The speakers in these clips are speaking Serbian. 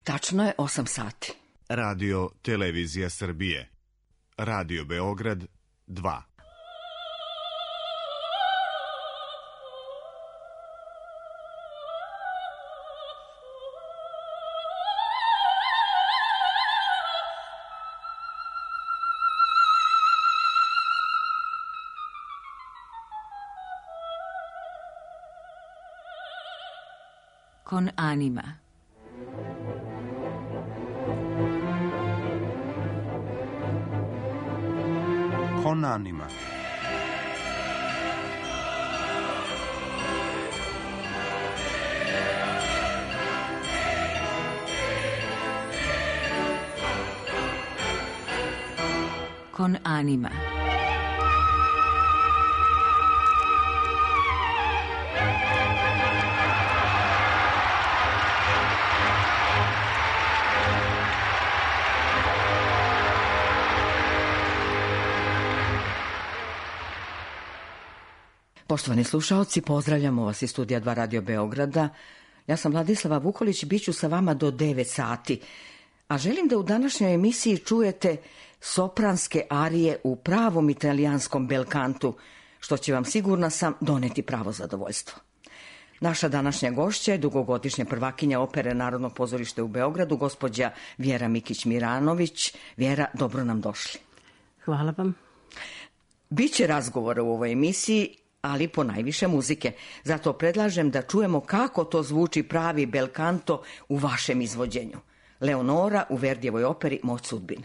Tačno je 8 sati. Radio Televizija Srbije. Radio Beograd 2. Con anima. Con anima. Con anima. Poštovani slušaoci, pozdravljamo vas iz studija 2 Radio Beograda. Ja sam Vladislava Vukolić i bit ću sa vama do 9 sati. A želim da u današnjoj emisiji čujete sopranske arije u pravom italijanskom belkantu, što će vam, sigurna sam, doneti pravo zadovoljstvo. Naša današnja gošća je dugogodišnja prvakinja opere Narodnog pozorišta u Beogradu, gospođa Vjera Mikić-Miranović. Vjera, dobro nam došli. Hvala vam. Biće razgovora u ovoj emisiji, ali po najviše muzike. Zato predlažem da čujemo kako to zvuči pravi belkanto u vašem izvođenju. Leonora u Verdijevoj operi Moć sudbine.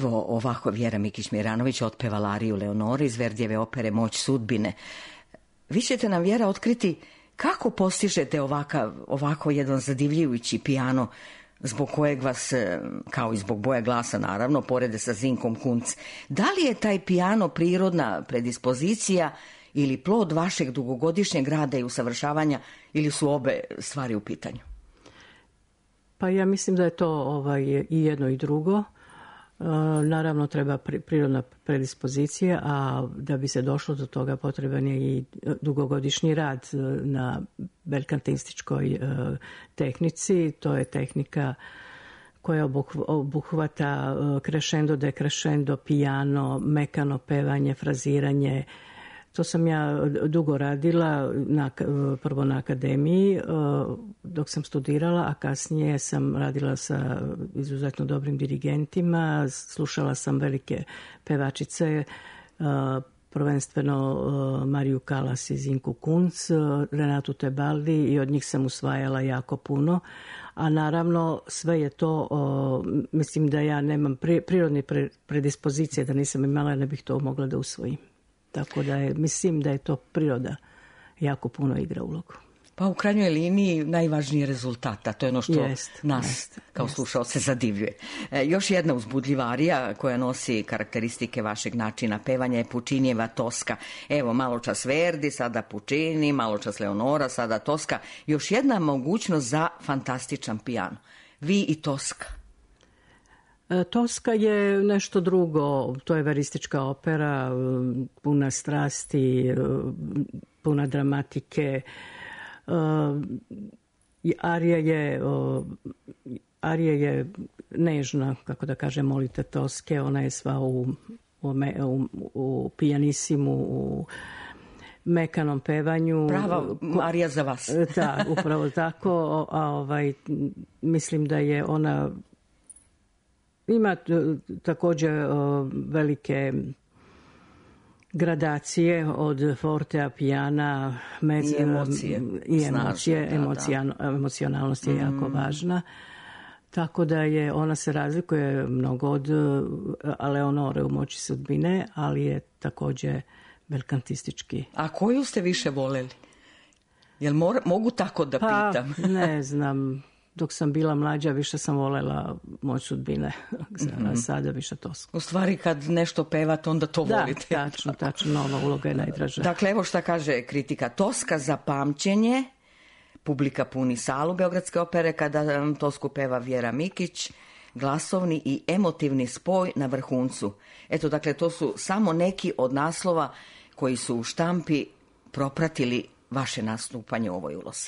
Evo ovako Vjera Mikić-Miranović otpevala ariju Leonore iz Verdijeve opere Moć sudbine. Vi ćete nam, Vjera, otkriti kako postižete ovako jedan zadivljujući pijano zbog kojeg vas, kao i zbog boje glasa naravno, porede sa Zinkom Kunc. Da li je taj pijano prirodna predispozicija ili plod vašeg dugogodišnjeg rada i usavršavanja, ili su obe stvari u pitanju? Pa ja mislim da je to i jedno i drugo. Naravno treba prirodna predispozicija, a da bi se došlo do toga potreban je i dugogodišnji rad na belkantističkoj tehnici. To je tehnika koja obuhvata crescendo, decrescendo, piano, mekano pevanje, fraziranje. To sam ja dugo radila, prvo na akademiji dok sam studirala, a kasnije sam radila sa izuzetno dobrim dirigentima. Slušala sam velike pevačice, prvenstveno Mariju Kalas i Zinku Kunc, Renatu Tebaldi, i od njih sam usvajala jako puno. A naravno sve je to, mislim da ja nemam prirodne predispozicije, da nisam imala, ne bih to mogla da usvojim. Tako da mislim da je to priroda jako puno igra ulogu. Pa u krajnjoj liniji najvažniji je rezultat, a to je ono što nas kao slušaoce zadivljuje. Još jedna uzbudljiva arija koja nosi karakteristike vašeg načina pevanja je Pučinijeva Toska. Evo, malo čas Verdi, sada Pučini, malo čas Leonora, sada Toska. Još jedna mogućnost za fantastičan pijano. Vi i Toska. Toska je nešto drugo, to je veristička opera, puna strasti, puna dramatike. Arija je nežna, kako da kažem, molite Toske, ona je sva u pijanisimu, u mekanom pevanju. Prava arija za vas. Da, upravo tako. Mislim da je ona ima također velike gradacije od fortea, pijana, emocionalnost je jako važna. Tako da ona se razlikuje mnogo od Leonore u Moći sudbine, ali je također belkantistički. A koju ste više voljeli? Jel mogu tako da pitam? Ne znam. Dok sam bila mlađa, više sam voljela Moć sudbine, a sada više Tosku. U stvari, kad nešto pevate, onda to volite. Da, tačno, nova uloga je najdraža. Dakle, evo šta kaže kritika. Toska za pamćenje, publika puni salu Beogradske opere kada Tosku peva Vjera Mikić, glasovni i emotivni spoj na vrhuncu. Eto, dakle, to su samo neki od naslova koji su u štampi propratili vaše nastupanje u ovoj ulozi.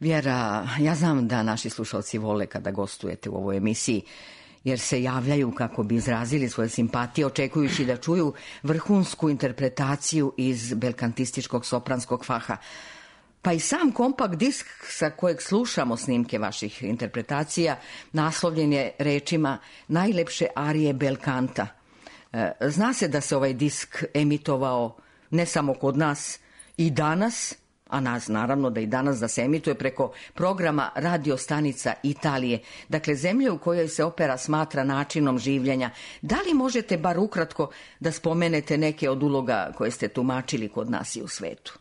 Vjera, ja znam da naši slušalci vole kada gostujete u ovoj emisiji, jer se javljaju kako bi izrazili svoje simpatije, očekujući da čuju vrhunsku interpretaciju iz belkantističkog sopranskog faha. Pa i sam kompakt disk sa kojeg slušamo snimke vaših interpretacija naslovljen je rečima najlepše arije belkanta. Zna se da se ovaj disk emitovao ne samo kod nas i danas, a nas naravno da i danas da se emituje preko programa radio stanica Italije, dakle zemlje u kojoj se opera smatra načinom življenja. Da li možete bar ukratko da spomenete neke od uloga koje ste tumačili kod nas i u svetu?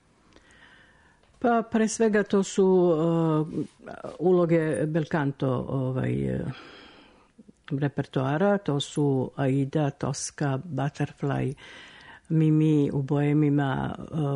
Pa pre svega to su uloge belcanto repertoara, to su Aida, Tosca, Butterfly, Mimi u Boemima,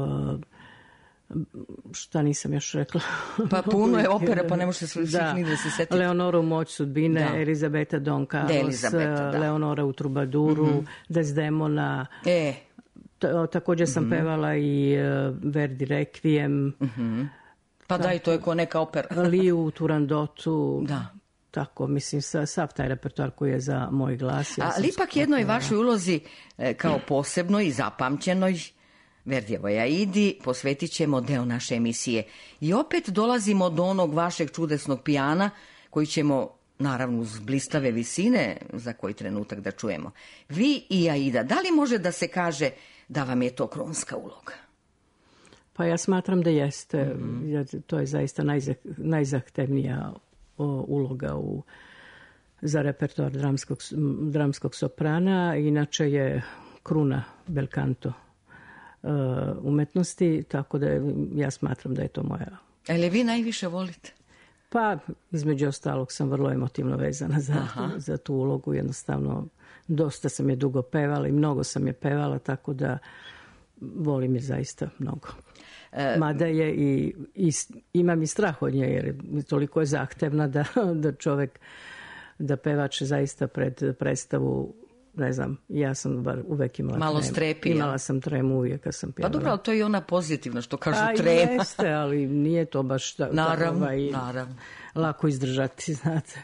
šta nisam još rekla? Pa puno je opera, pa ne može se svih da se setiti. Leonoru Moć sudbine, da. Elizabeta Don Carlos, Leonora u Trubaduru, Desdemona. Također sam pevala i Verdi Requiem. Pa da, i to je ko neka opera. Liju u Turandotu. Da. Tako, mislim, sav taj repertoar koji je za moj glas. Ali ipak jednoj vašoj ulozi kao posebnoj i zapamćenoj Verdijevoj Aidi posvetit ćemo deo naše emisije. I opet dolazimo do onog vašeg čudesnog pijana koji ćemo, naravno uz blistave visine, za koji trenutak da čujemo. Vi i Aida, da li može da se kaže da vam je to kronska uloga? Pa ja smatram da jeste. To je zaista najzahtevnija uloga za repertoar dramskog soprana. Inače je kruna belcanto umetnosti, tako da ja smatram da je to moja. Ali vi najviše volite? Pa, između ostalog sam vrlo emotivno vezana za tu ulogu. Jednostavno, dosta sam je dugo pevala i mnogo sam je pevala, tako da volim je zaista mnogo. Mada je i imam i strah od nje, jer toliko je zahtevna da čovjek, da pevač zaista pred predstavu, ne znam, ja sam bar uvek imala malo strepi. Imala sam tremu uvijek kad sam pjevala. Pa dobro, ali to je i ona pozitivna, što kažu trema. Jeste, ali nije to baš naravno. Lako izdržati, znate.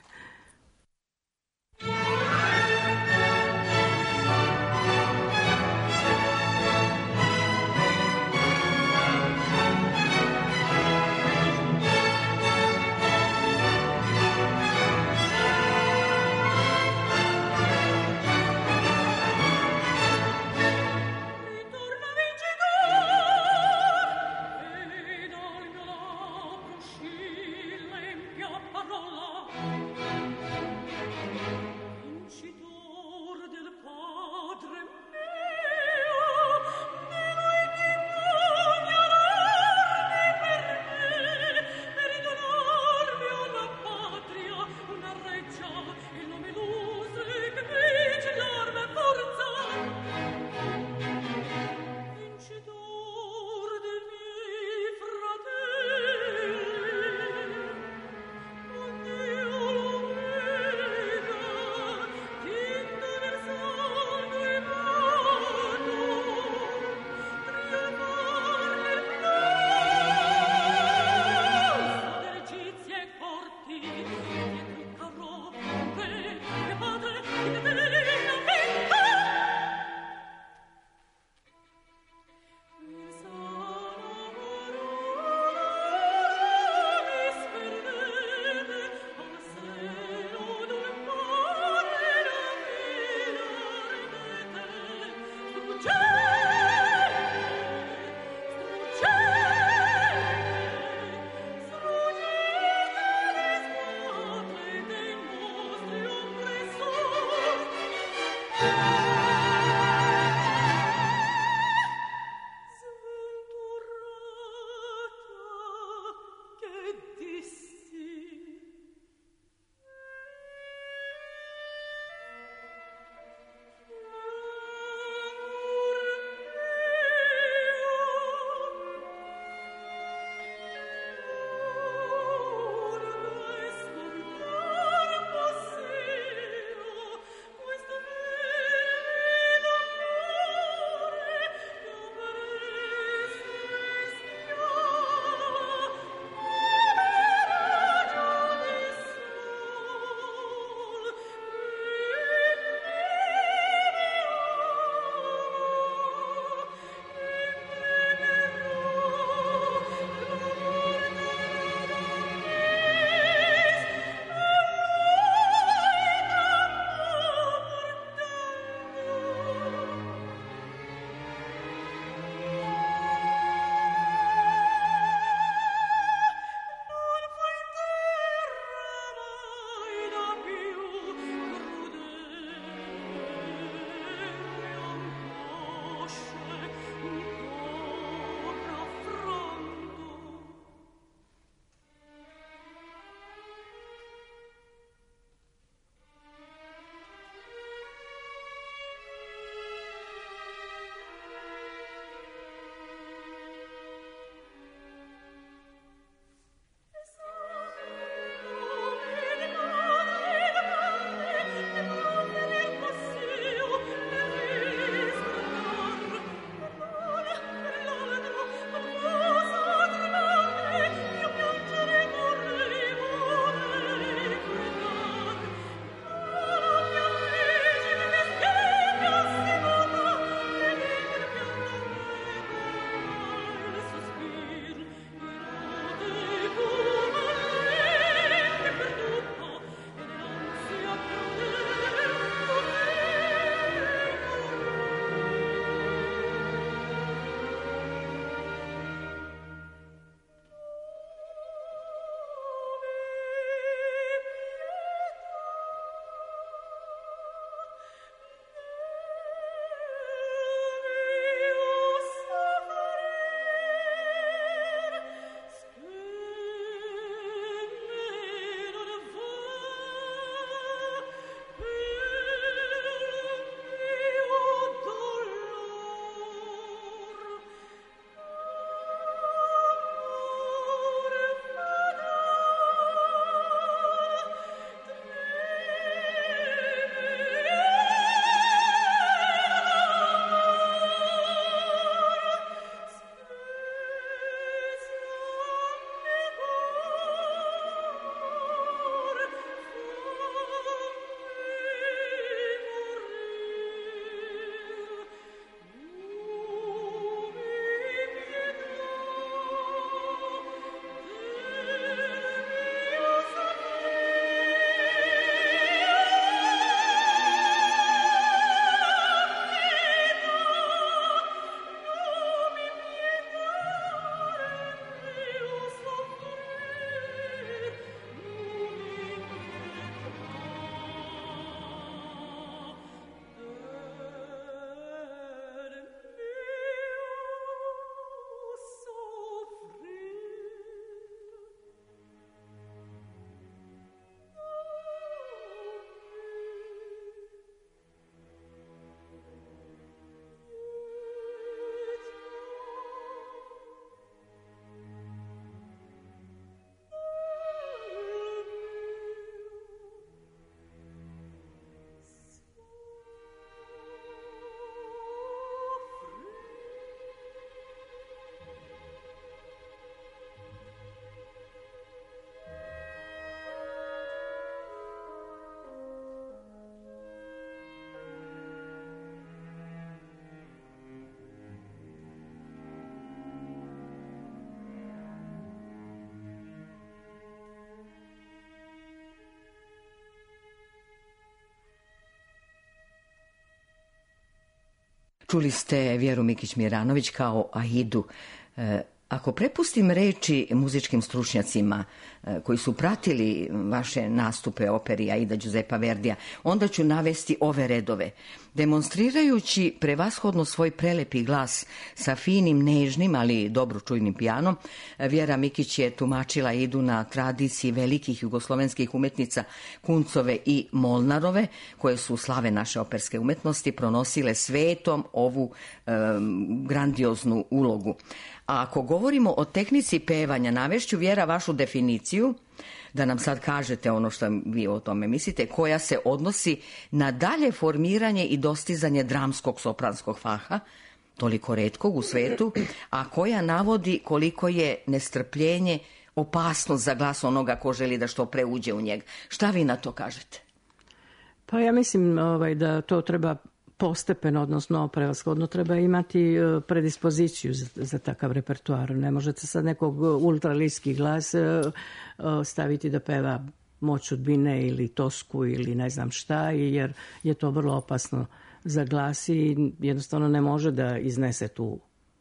Čuli ste Vjeru Mikić-Miranović kao Aidu. Ako prepustim reči muzičkim stručnjacima koji su pratili vaše nastupe operi Aida Giuseppa Verdija, onda ću navesti ove redove. Demonstrirajući prevashodno svoj prelepi glas sa finim, nežnim, ali dobro čujnim pijanom, Vjera Mikić je tumačila Aidu na tradiciji velikih jugoslovenskih umetnica Kuncove i Molnarove, koje su slave naše operske umetnosti pronosile svetom ovu grandioznu ulogu. A ako govorimo o tehnici pevanja, navešću, Vjera, vašu definiciju, da nam sad kažete ono što vi o tome mislite, koja se odnosi na dalje formiranje i dostizanje dramskog sopranskog faha, toliko retkog u svetu, a koja navodi koliko je nestrpljenje opasnost za glas onoga ko želi da što pre uđe u njega. Šta vi na to kažete? Pa ja mislim da to treba postepeno, odnosno prevashodno treba imati predispoziciju za takav repertoar. Ne možete sad nekog ultraliski glas staviti da peva Moć sudbine ili Tosku ili ne znam šta, jer je to vrlo opasno za glas i jednostavno ne može da iznese tu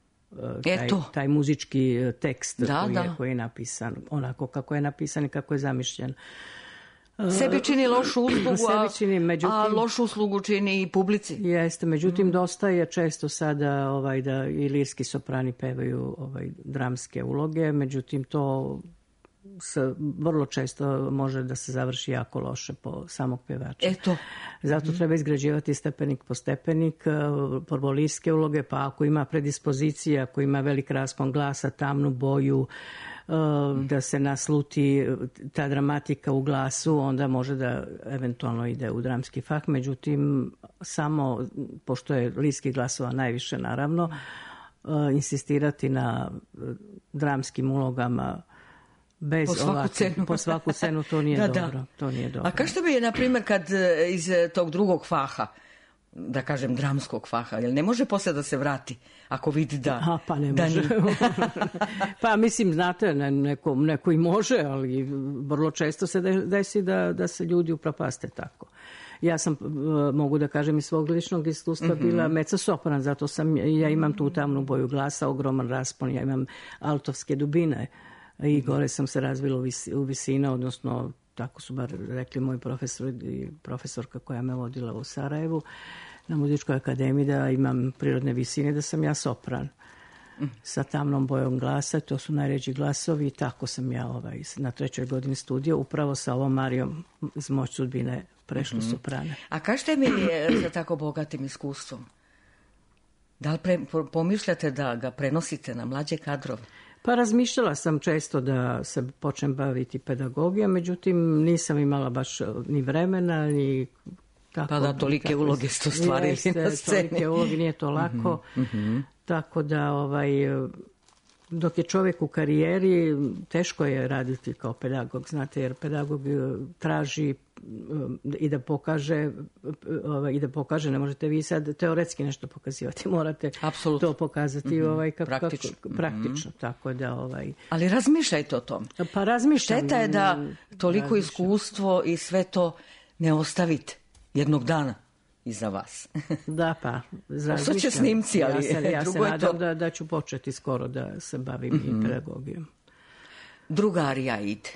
taj muzički tekst koji je napisan, onako kako je napisan i kako je zamišljen. Sebi čini lošu uslugu, međutim, a lošu uslugu čini i publici. Jeste, međutim, dosta je često sada da i lirski soprani pevaju dramske uloge, međutim, to vrlo često može da se završi jako loše po samog pevača. Zato treba izgrađivati stepenik po stepenik, prvo lirske uloge, pa ako ima predispozicija, ako ima velik raspon glasa, tamnu boju, da se nasluti ta dramatika u glasu, onda može da eventualno ide u dramski fah. Međutim, samo, pošto je lirskih glasova najviše, naravno, insistirati na dramskim ulogama bez po svaku cenu, to nije dobro. To nije dobro. A kažete mi, na primjer, kad iz tog drugog faha, da kažem dramskog faha, jer ne može posle da se vrati ako vidi da... Pa ne može. Pa mislim, znate, neko i može, ali vrlo često se desi da se ljudi upropaste tako. Ja sam, mogu da kažem, iz svog ličnog iskustva bila mezzo-sopran, zato ja imam tu tamnu boju glasa, ogroman raspon, ja imam altovske dubine i gore sam se razvila u visine, odnosno tako su bar rekli moji profesor i profesorka koja me vodila u Sarajevu na muzičkoj akademiji, da imam prirodne visine, da sam ja sopran sa tamnom bojom glasa, to su najređi glasovi i tako sam ja na 3. godini studija upravo sa ovom Marijom iz Moć sudbine prešla soprana. A kažete mi sa tako bogatim iskustvom, da li pomišljate da ga prenosite na mlađe kadrove? Pa razmišljala sam često da se počnem baviti pedagogijom, međutim nisam imala baš ni vremena, ni tako. Pa da, tolike uloge ste ostvarili na sceni. Tolike uloge, nije to lako. Tako da, dok je čovjek u karijeri, teško je raditi kao pedagog, znate, jer pedagog traži i da pokaže, ne možete vi sad teoretski nešto pokazivati, morate to pokazati praktično, tako da Ali razmišljajte o tom. Pa razmišljam. Šteta je da toliko iskustvo i sve to ne ostavite jednog dana iza vas. Da, pa sad će snimci, ali ja se nadam da ću početi skoro da se bavim i pedagogijom. Druga arija ide.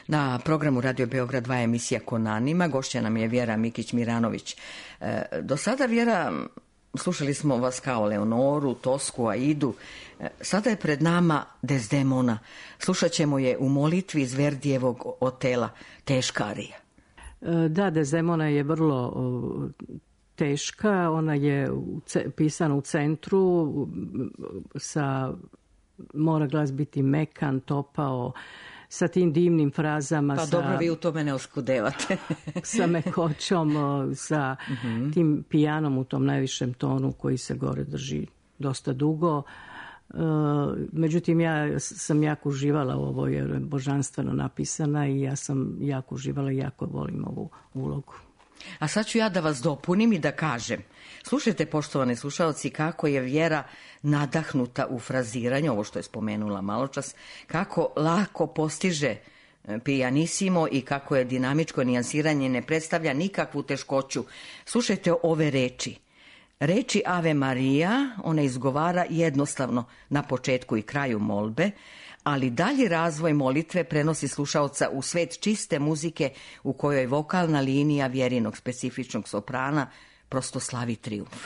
Na programu Radio Beograd 2 emisija Konanima, gošća nam je Vjera Mikić-Miranović. Do sada, Vjera, slušali smo vas kao Leonoru, Tosku, Aidu. Sada je pred nama Desdemona. Slušat ćemo je u molitvi iz Verdijevog Otela, teška arija. Da, Desdemona je vrlo teška. Ona je pisana u centru, mora glas biti mekan, topao, sa tim divnim frazama. Pa dobro, vi u tome ne oskudevate. Sa mekoćom, sa tim pijanom u tom najvišem tonu koji se gore drži dosta dugo. Međutim, ja sam jako uživala u ovoj, jer je božanstveno napisana i ja sam jako uživala i jako volim ovu ulogu. A sad ću ja da vas dopunim i da kažem. Slušajte, poštovani slušalci, kako je Vjera nadahnuta u fraziranju, ovo što je spomenula maločas, kako lako postiže pijanissimo i kako je dinamičko nijansiranje ne predstavlja nikakvu teškoću. Slušajte ove reči. Reči Ave Marija ona izgovara jednostavno na početku i kraju molbe, ali dalji razvoj molitve prenosi slušaoca u svet čiste muzike u kojoj vokalna linija Vjerinog specifičnog soprana prosto slavi trijumf.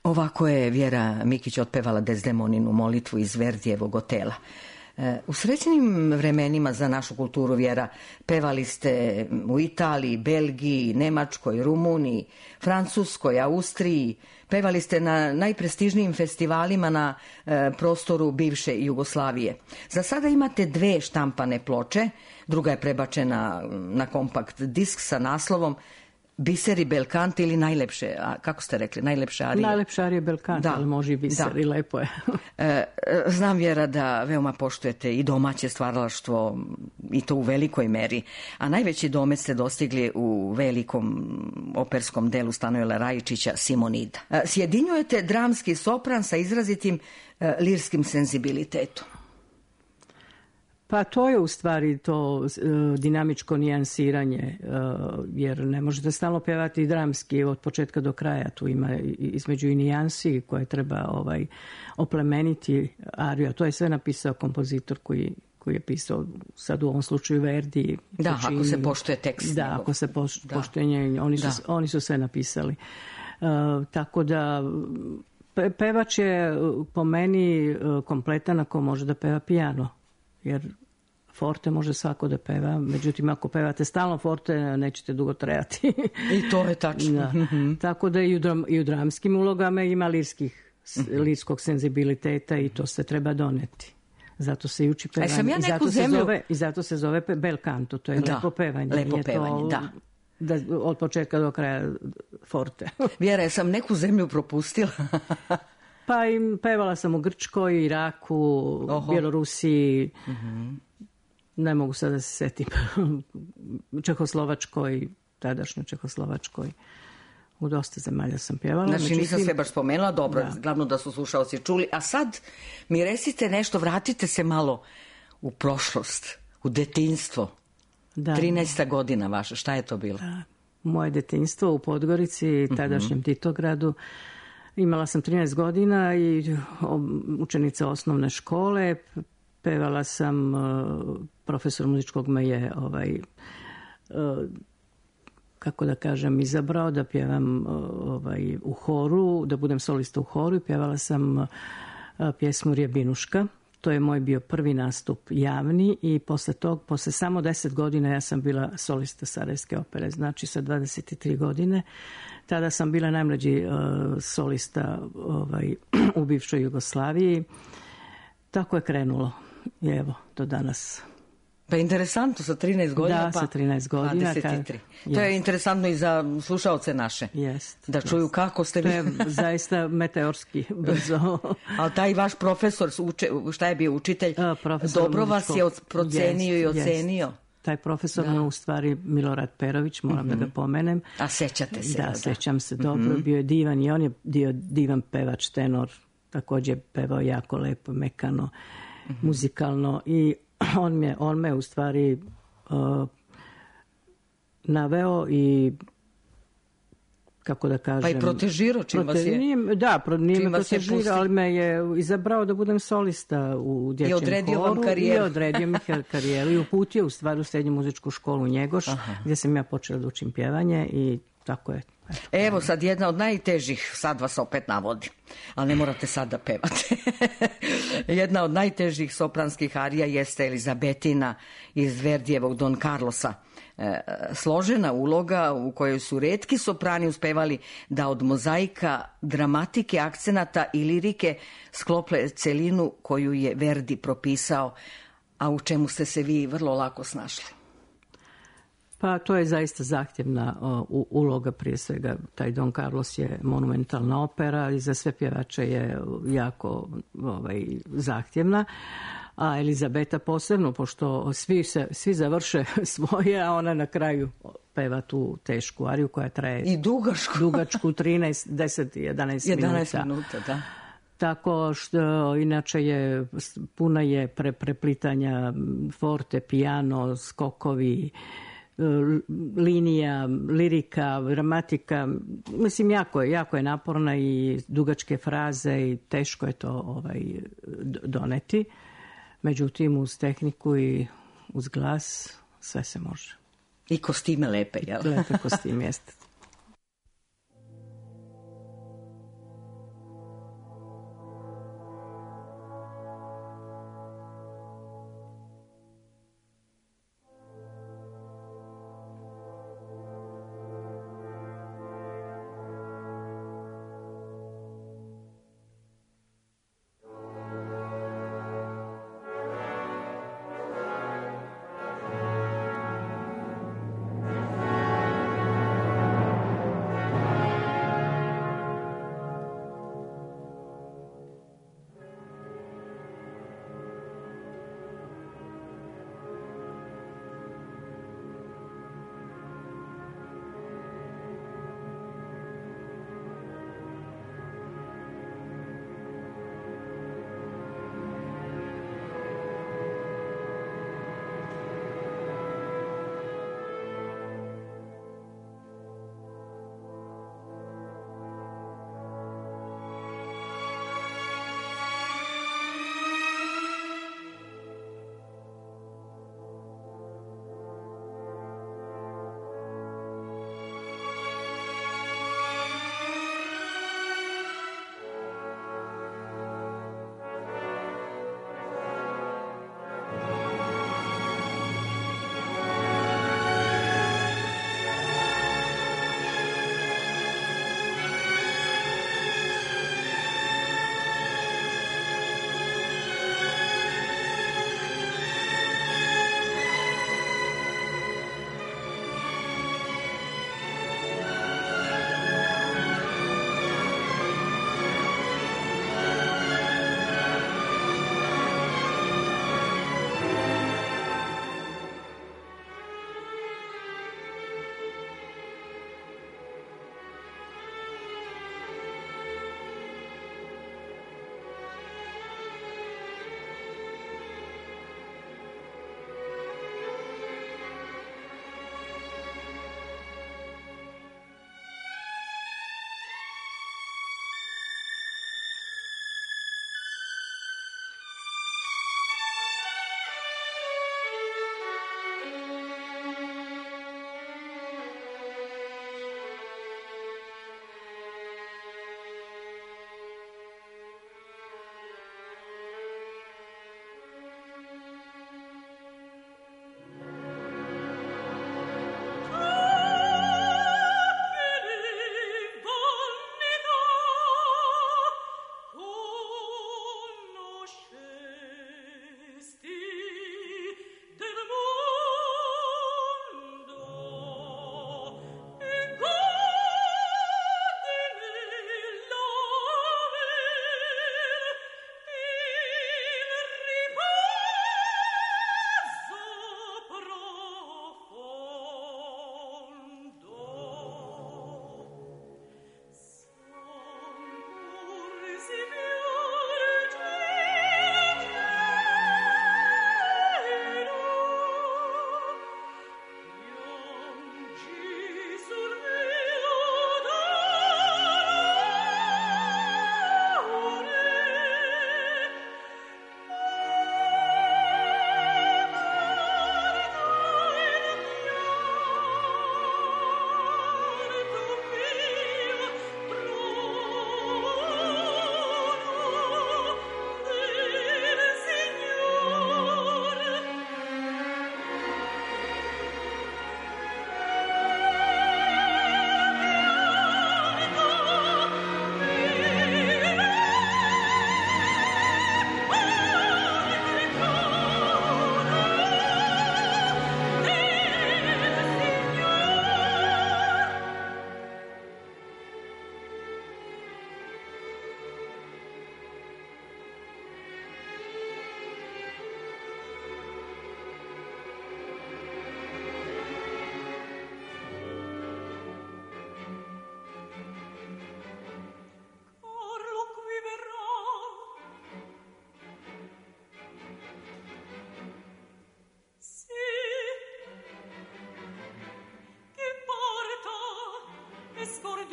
Ovako je Vjera Mikić otpevala Dezdemoninu molitvu iz Verdijevog Otela. U srećnim vremenima za našu kulturu, Vjera, pevali ste u Italiji, Belgiji, Nemačkoj, Rumuniji, Francuskoj, Austriji, pevali ste na najprestižnijim festivalima na prostoru bivše Jugoslavije. Za sada imate 2 štampane ploče, druga je prebačena na kompakt disk sa naslovom Biseri Belkant ili najlepše, a kako ste rekli, najlepše arije? Najlepše arije Belkant, ali može i biser i lepo je. Znam, Vjera, da veoma poštujete i domaće stvaralaštvo i to u velikoj meri, a najveći domet ste dostigli u velikom operskom delu Stanojela Rajičića Simonida. Sjedinjujete dramski sopran sa izrazitim lirskim senzibilitetom. Pa to je u stvari to dinamičko nijansiranje, jer ne možete stalno pjevati dramski od početka do kraja. Tu ima između i nijansi koje treba oplemeniti ariju. To je sve napisao kompozitor koji je pisao sad u ovom slučaju Verdi. Da, ako se poštuje tekst. Da, ako se poštuje njegov. Oni su sve napisali. Tako da pevač je po meni kompletan ako može da peva pijano. Jer forte može svako da peva, međutim ako pevate stalno forte nećete dugo trajati. I to je tačno. Da. Tako da i u dramskim ulogama ima lirskog senzibiliteta i to se treba doneti. Zato se i uči pevanje. I zato se zove bel canto, to je lepo pevanje. Lepo pevanje, da. Od početka do kraja forte. Vjera, sam neku zemlju propustila? Pa pevala sam u Grčkoj, Iraku, Bjelorusiji, ne mogu sad da se setim, Čehoslovačkoj, tadašnjoj Čehoslovačkoj. U dosta zemalja sam pjevala. Znači nisam sve baš spomenula, dobro, glavno da su slušaoci čuli. A sad mi recite nešto, vratite se malo u prošlost, u detinjstvo. 13. godina vaša, šta je to bilo? Da. Moje detinjstvo u Podgorici, tadašnjem Titogradu. Imala sam 13 godina i učenica osnovne škole. Pevala sam, profesor muzičkog me je kako da kažem, izabrao da pjevam u horu, da budem solista u horu i pjevala sam pjesmu Rjebinuška. To je moj bio prvi nastup javni i posle samo 10 godina ja sam bila solista Sarajevske opere, znači sa 23 godine. Tada sam bila najmlađi solista u bivšoj Jugoslaviji. Tako je krenulo i evo do danas. Pa interesantno, sa 13 godina. Da, sa 13 godina. 23. To je interesantno i za slušaoce naše. Da čuju kako ste vi. To je zaista meteorski brzo. Ali taj vaš profesor, šta je bio učitelj, dobro vas je procenio i ocenio. Taj profesor mu u stvari Milorad Perović, moram da ga pomenem. A sećate se? Da, sećam se dobro. Bio je divan i on je divan pevač, tenor. Također pevao jako lepo, mekano, muzikalno i on me u stvari naveo i kako da kažem... Pa i protežirao čim vas je... nije me protežirao, ali me je izabrao da budem solista u dječjem horu. I odredio vam karijeru. I odredio mi karijeru i uputio u stvari u srednju muzičku školu u Njegoš, gdje sam ja počela da učim pjevanje i tako je. Evo sad jedna od najtežih, sad vas opet navodim, ali ne morate sad da pevate. Jedna od najtežih sopranskih arija jeste Elizabetina iz Verdijevog Don Carlosa. Složena uloga u kojoj su retki soprani uspevali da od mozaika dramatike, akcenata i lirike sklople celinu koju je Verdi propisao, a u čemu ste se vi vrlo lako snašli. Pa to je zaista zahtjevna uloga, prije svega taj Don Carlos je monumentalna opera i za sve pjevače je jako zahtjevna, a Elizabeta posebno, pošto svi završe svoje, a ona na kraju peva tu tešku ariju koja traje i dugačku 11 minuta, da. Tako što inače puna je preplitanja, forte, piano, skokovi, linija, lirika, gramatika, mislim jako je naporna i dugačke fraze i teško je to doneti. Međutim, uz tehniku i uz glas sve se može. I kostime lepe, jel? Lepe kostime, jeste.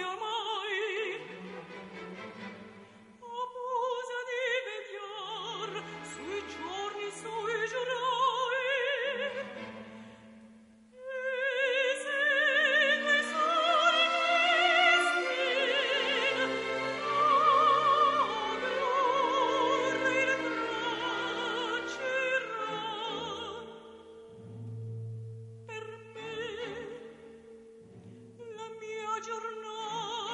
giornata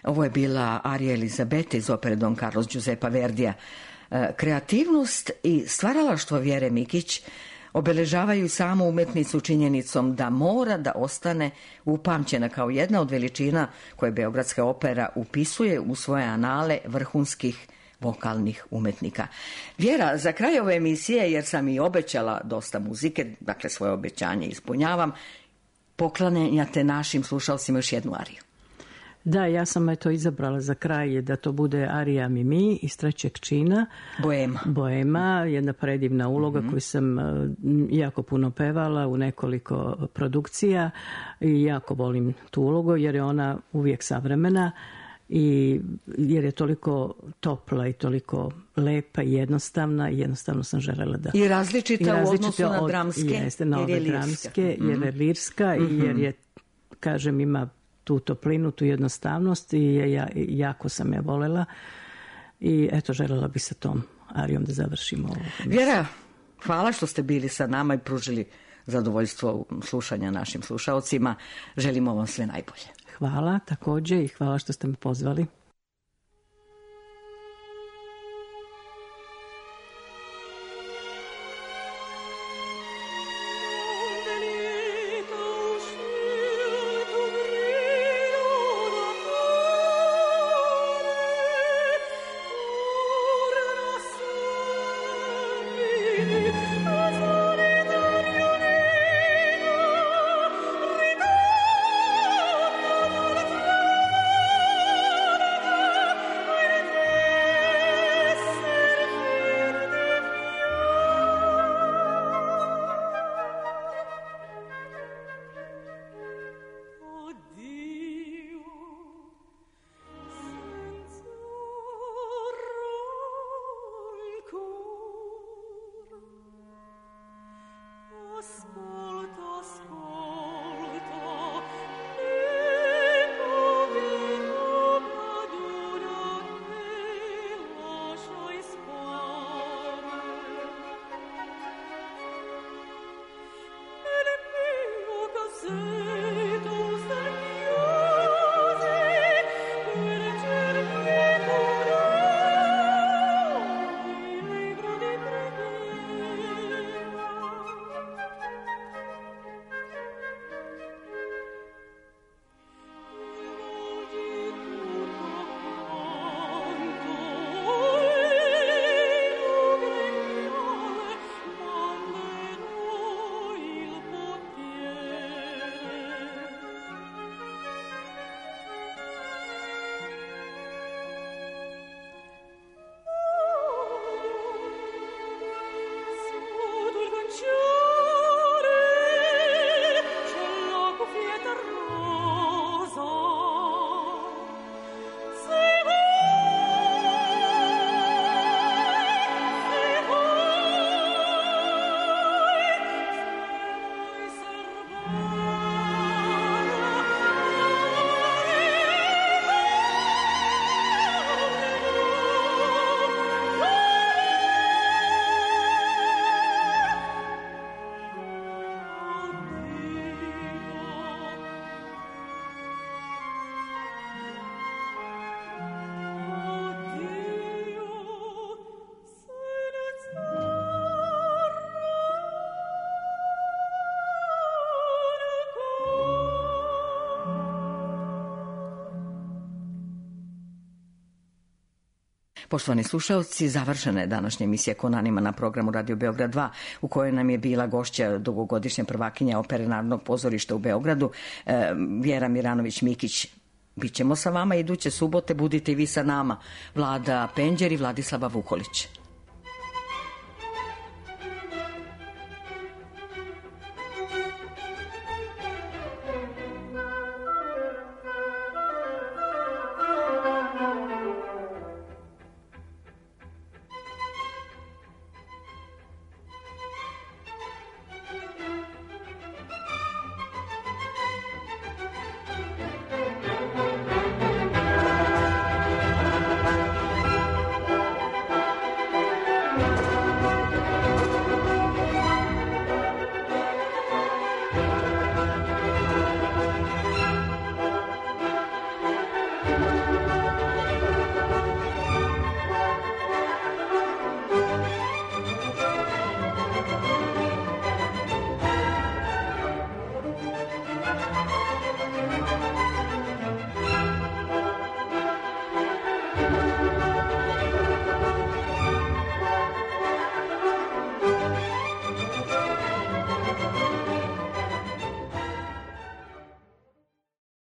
Ovo je bila arija Elizabete iz opere Don Carlos Giuseppa Verdija. Kreativnost i stvaralaštvo Vjere Mikić obeležavaju samu umetnicu činjenicom da mora da ostane upamćena kao jedna od veličina koje Beogradska opera upisuje u svoje anale vrhunskih vokalnih umetnika. Vjera, za kraj ove emisije, jer sam i obećala dosta muzike, dakle svoje obećanje ispunjavam, poklanjate našim slušalcima još jednu ariju. Da, ja sam izabrala za kraj da to bude arija Mimi iz trećeg čina. Boema, jedna predivna uloga koju sam jako puno pevala u nekoliko produkcija i jako volim tu ulogu jer je ona uvijek savremena i jer je toliko topla i toliko lepa i jednostavno sam želela da... I različita u odnosu na dramske, jeste, na ove dramske, jer je lirska i jer je, kažem, ima tu toplinu, tu jednostavnost i jako sam je volela i eto, želela bi sa tom arijom da završimo ovo. Vjera, hvala što ste bili sa nama i pružili zadovoljstvo slušanja našim slušaocima. Želimo vam sve najbolje. Hvala također i hvala što ste me pozvali. Poštovani slušalci, završena je današnja emisija Kon Anima na programu Radio Beograd 2, u kojoj nam je bila gošća dugogodišnja prvakinja Opere Narodnog pozorišta u Beogradu, Vjera Miranović-Mikić. Bićemo sa vama iduće subote, budite i vi sa nama. Vlada Penđer i Vladislava Vukolić.